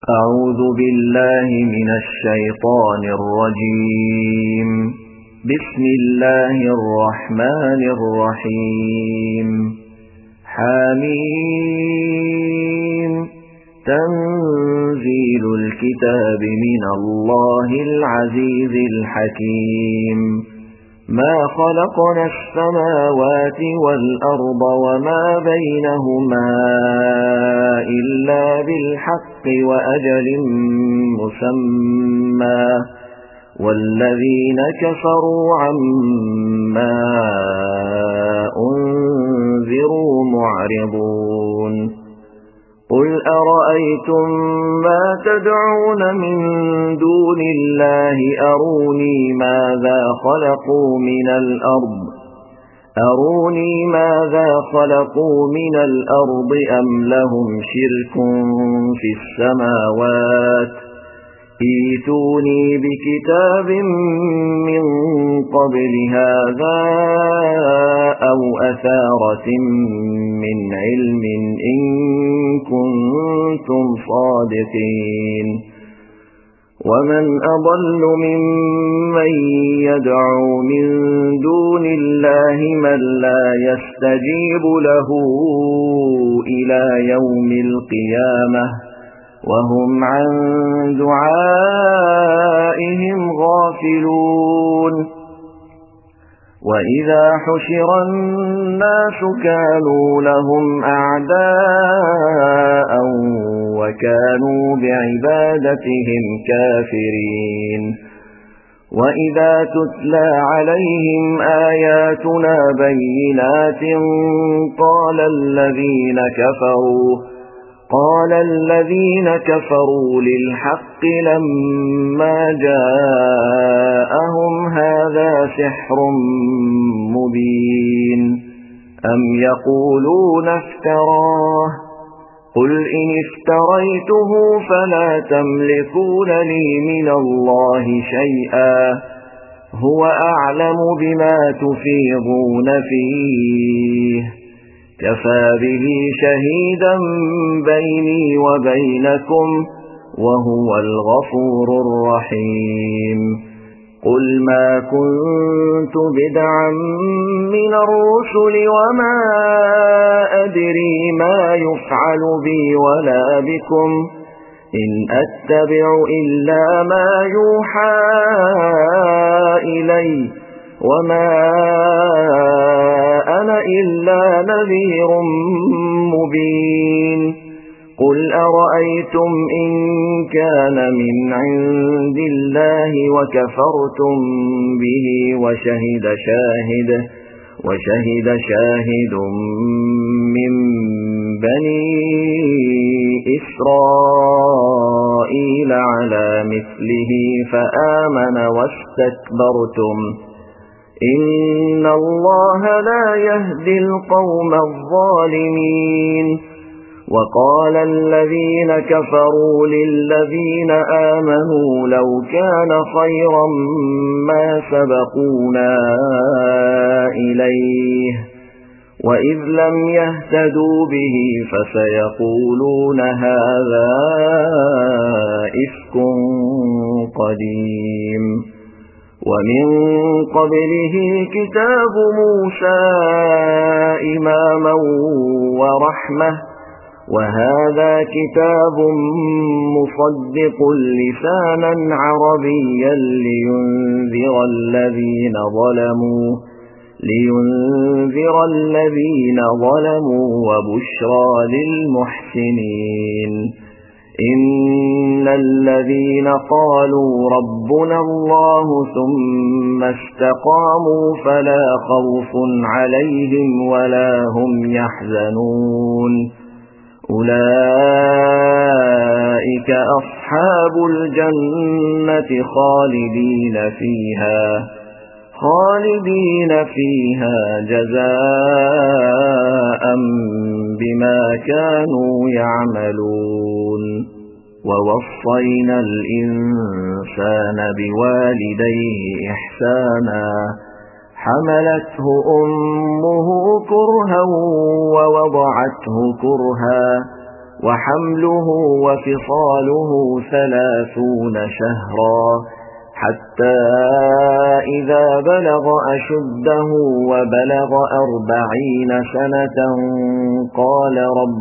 أعوذ بالله من الشيطان الرجيم. بسم الله الرحمن الرحيم. حميم. تنزيل الكتاب من الله العزيز الحكيم. ما خلقنا السماوات والأرض وما بينهما إلا بالحق وأجل مسمى، والذين كفروا عما أنذروا معرضون. قل أرأيتم ما تدعون من دون الله أروني ماذا خلقوا من الأرض أم لهم شرك في السماوات. ائتوني بكتاب من قبل هذا أو أثارة من علم إن كنتم صادقين. ومن أضل ممن يدعو من دون الله من لا يستجيب له إلى يوم القيامة وهم عن دعائهم غافلون. وإذا حشر الناس كانوا لهم أعداء وكانوا بعبادتهم كافرين. وإذا تتلى عليهم آياتنا بينات قال الذين كفروا للحق لما جاءهم هذا سحر مبين. أم يقولون افتراه؟ قل إن افتريته فلا تملكون لي من الله شيئا، هو أعلم بما تفيضون فيه، كفى به شهيدا بيني وبينكم وهو الغفور الرحيم. قل ما كنت بدعا من الرسل وما أدري ما يفعل بي ولا بكم، إن أتبع إلا ما يوحى إلي وما أنا إلا نذير مبين. قل أرأيتم إن كان من عند الله وكفرتم به وشهد شاهد من بني إسرائيل على مثله فآمن واستكبرتم، إن الله لا يهدي القوم الظالمين. وقال الذين كفروا للذين آمنوا لو كان خيرا ما سبقونا إليه، وإذ لم يهتدوا به فسيقولون هذا إفك قديم. ومن قبله كتاب موسى إماما ورحمة، وهذا كتاب مصدق لسانا عربيا لينذر الذين ظلموا وبشرى للمحسنين. إن الذين قالوا ربنا الله ثم استقاموا فلا خوف عليهم ولا هم يحزنون، أولئك أصحاب الجنة خالدين فيها جزاء بما كانوا يعملون. ووصينا الإنسان بوالديه إحسانا، حملته أمه كرها ووضعته كرها وحمله وفصاله 30 شهرا حتى إذا بلغ أشده وبلغ 40 سنة قال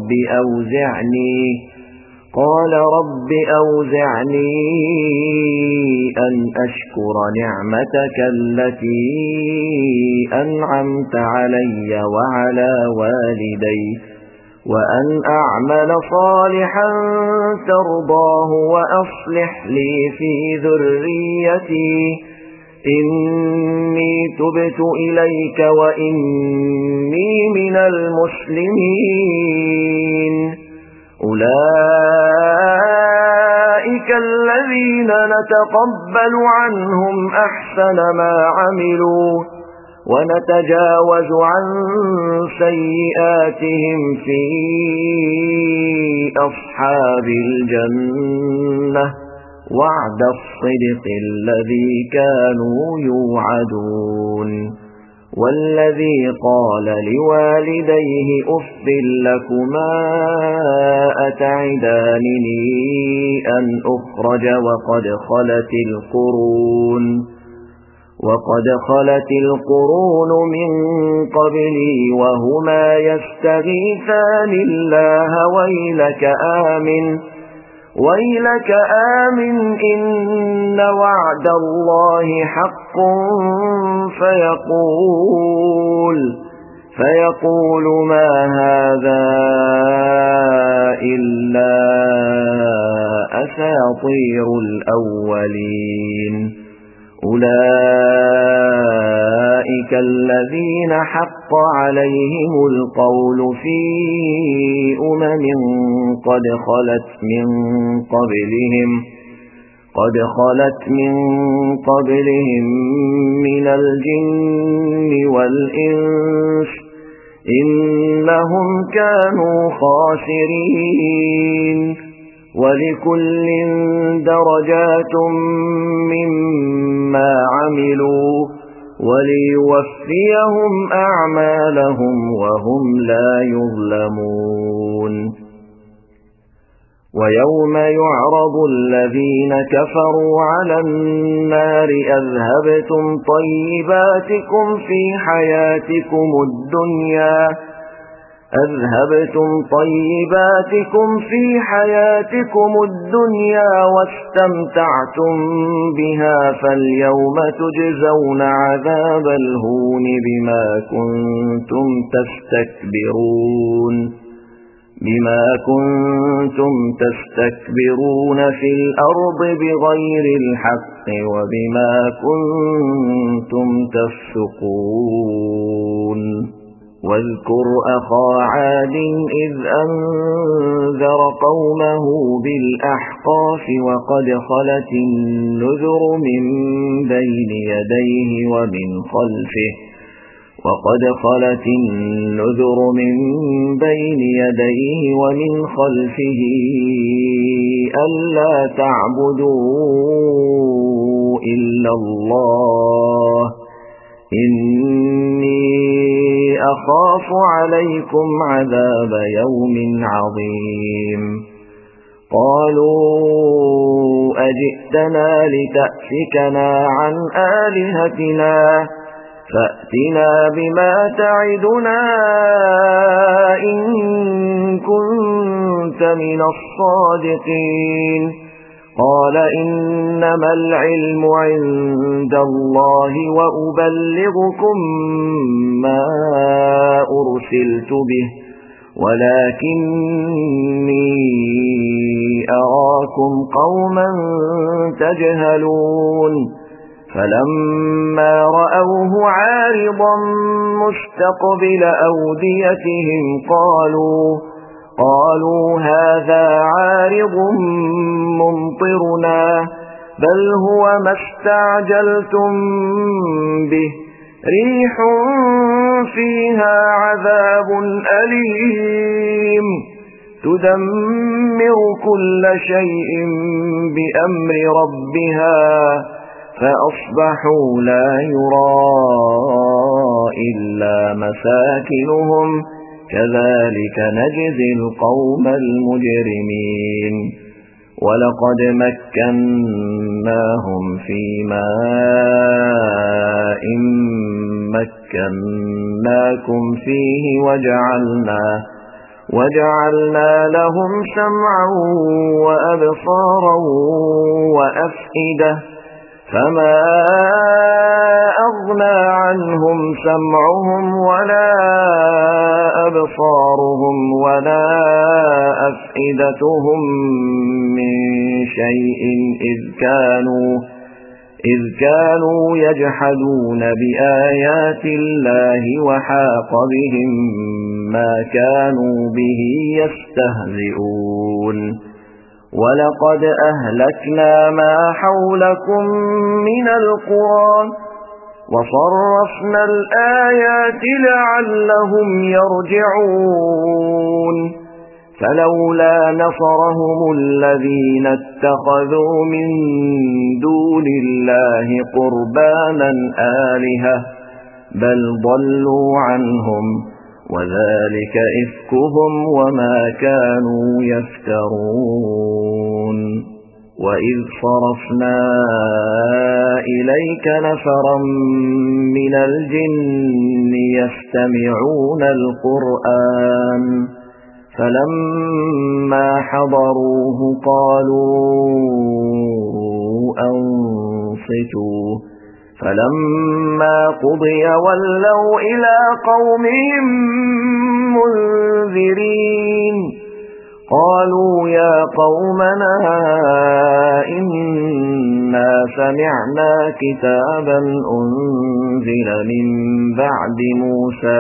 رب أوزعني أن أشكر نعمتك التي أنعمت علي وعلى والدي وأن أعمل صالحا ترضاه وأصلح لي في ذريتي إني تبت إليك وإني من المسلمين أولئك الذين نتقبل عنهم أحسن ما عملوا ونتجاوز عن سيئاتهم في أصحاب الجنة وعد الصدق الذي كانوا يوعدون والذي قال لوالديه أف لكما أتعدانني أن أخرج وقد خلت القرون من قبلي وهما يستغيثان الله ويلك آمن إن وعد الله حق فيقول ما هذا إلا أساطير الأولين أولئك الذين حق عليهم القول في قد خلت من قبلهم من الجن والإنس إنهم كانوا خاسرين ولكل درجات مما عملوا وليوفيهم أعمالهم وهم لا يظلمون ويوم يعرض الذين كفروا على النار أذهبتم طيباتكم في حياتكم الدنيا واستمتعتم بها فاليوم تجزون عذاب الهون بما كنتم تستكبرون في الأرض بغير الحق وبما كنتم تفسقون واذكر أخا عاد إذ أنذر قومه بالأحقاف وقد خلت النذر من بين يديه ومن خلفه ألا تعبدوا إلا الله إني أخاف عليكم عذاب يوم عظيم قالوا أجئتنا لتأفكنا عن آلهتنا فأتنا بما تعدنا إن كنت من الصادقين قال إنما العلم عند الله وأبلغكم ما أرسلت به ولكني أراكم قوما تجهلون فلما رأوه عارضا مستقبل أوديتهم قالوا هذا عارض ممطرنا بل هو ما استعجلتم به ريح فيها عذاب أليم تدمر كل شيء بأمر ربها فأصبحوا لا يرى إلا مساكنهم كذلك نجزي القوم المجرمين ولقد مكناهم في ماء مكناكم فيه وجعلنا لهم سمعا وأبصارا وأفئدة فما أغنى عنهم سمعهم ولا أبصارهم ولا أفئدتهم من شيء إذ كانوا يجحدون بآيات الله وحاق بهم ما كانوا به يستهزئون ولقد أهلكنا ما حولكم من القرى وصرفنا الآيات لعلهم يرجعون فلولا نصرهم الذين اتخذوا من دون الله قربانا آلهة بل ضلوا عنهم وذلك إفكهم وما كانوا يفترون وإذ صرفنا إليك نفرا من الجن يستمعون القرآن فلما حضروه قالوا أنصتوا فلما قضي ولوا إلى قومهم منذرين قالوا يا قومنا إنا سمعنا كتابا أنزل من بعد موسى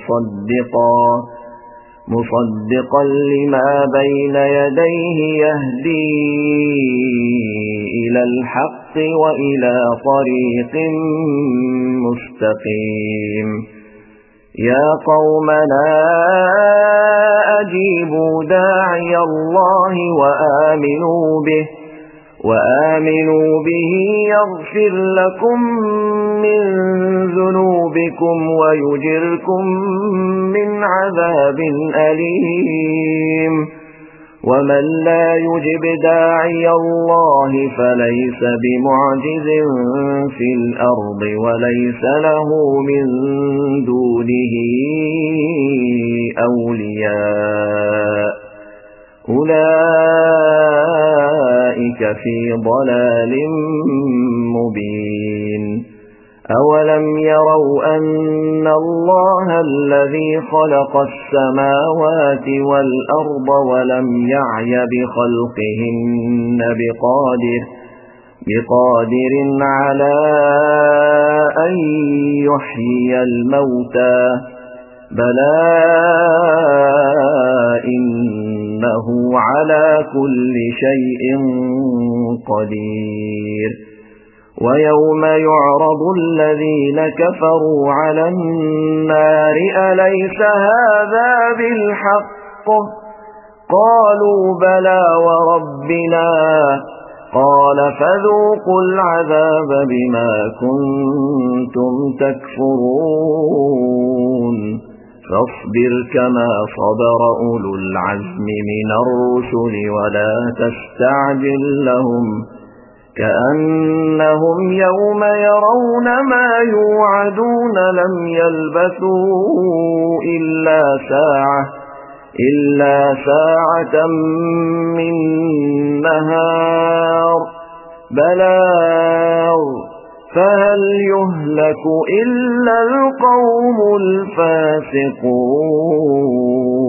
مصدقا لما بين يديه يهدي إلى الحق وإلى طريق مستقيم يا قومنا أجيبوا داعي الله وآمنوا به يغفر لكم من ذنوبكم ويجركم من عذاب أليم ومن لا يجب داعي الله فليس بمعجز في الأرض وليس له من دونه أولياء أولئك في ضلال مبين أولم يروا أن الله الذي خلق السماوات والأرض ولم يعي بخلقهن بقادر على أن يحيي الموتى بلى إنه على كل شيء قدير ويوم يعرض الذين كفروا على النار أليس هذا بالحق قالوا بلى وربنا قال فذوقوا العذاب بما كنتم تكفرون فاصبر كما صبر أولو العزم من الرسل ولا تستعجل لهم كأنهم يوم يرون ما يوعدون لم يلبثوا إلا ساعة من نهار بلاغ فهل يهلك إلا القوم الفاسقون